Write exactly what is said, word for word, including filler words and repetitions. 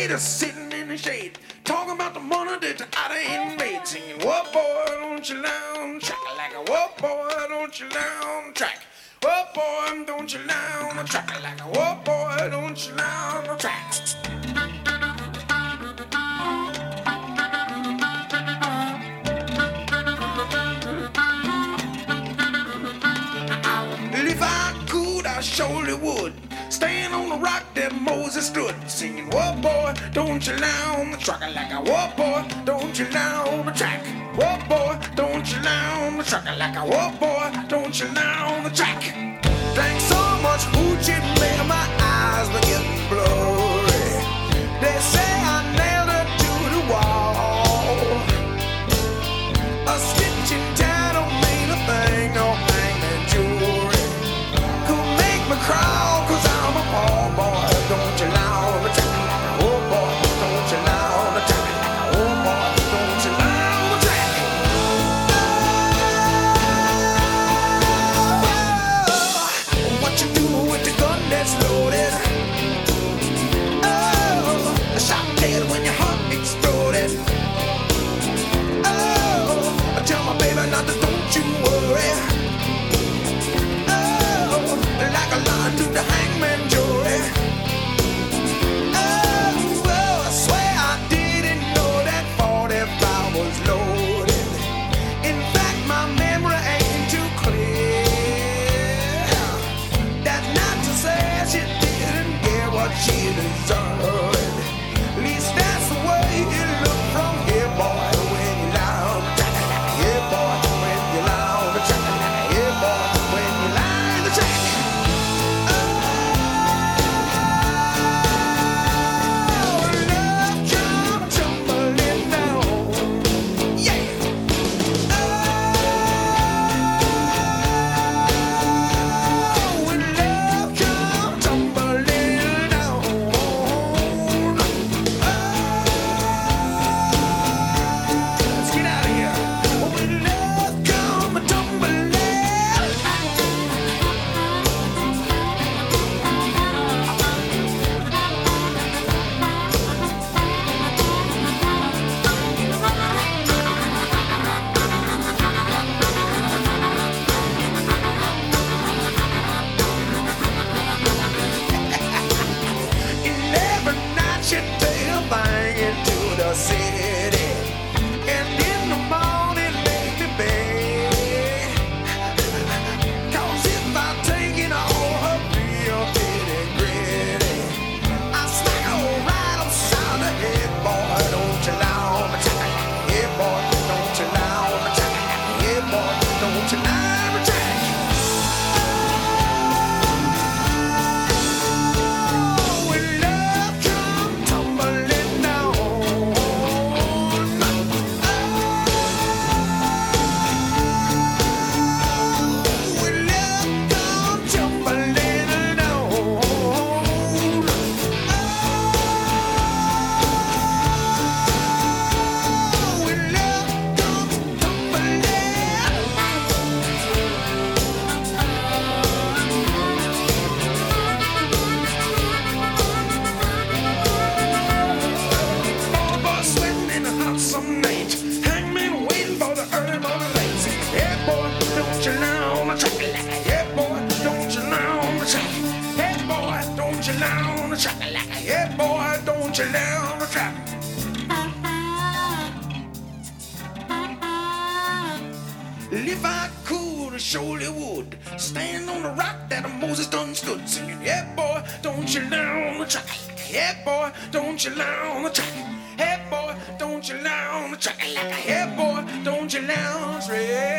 lady sitting in the shade, talking about the money that I ain't made, singing, whoa boy, don't you down track like a whoa boy, don't you down track. Whoa boy, don't you down the track like a whoa boy, don't you down the track. If I could, I surely would stand on the rock that Moses stood, singing, whoa boy, don't you down the track like a whoa boy, don't you down the track. Whoa boy, don't you down the track like a whoa boy, don't you down the track. Drank so much hoochie, made my eyes were getting blurry. They say I nailed her to the wall. A stitch in time don't mean a thing, no thing and jewelry could make me crawl, cause I'm a poor boy, don't you know the track like a whoa boy, don't you know the track like a whoa boy, don't you know the track. Oh, what you do with the gun that's loaded? Oh, I shot dead when your heart exploded. Oh, I tell my baby not to don't you worry. Like a line through the hangman jury. Oh, well, I swear I didn't know that forty-five was loaded. In fact, my memory ain't too clear. That's not to say she didn't get what she deserved. At least that's the way it looked from here, boy. When you loud the track like a here, boy. When you loud the track like a here, boy. When you loud the track. City, and in the morning make me beg. Cause if I take it all her real bitty gritty, I smack her right upside the head, boy. Don't you allow me to like yeah, boy. Don't you allow me to like yeah, boy. Don't you allow me to if I could, I surely would stand on the rock that Moses done stood, singing, yeah, boy, don't you down the track. Yeah, boy, don't you down the track. Yeah, boy, don't you down the track like a yeah, boy, don't you down the track.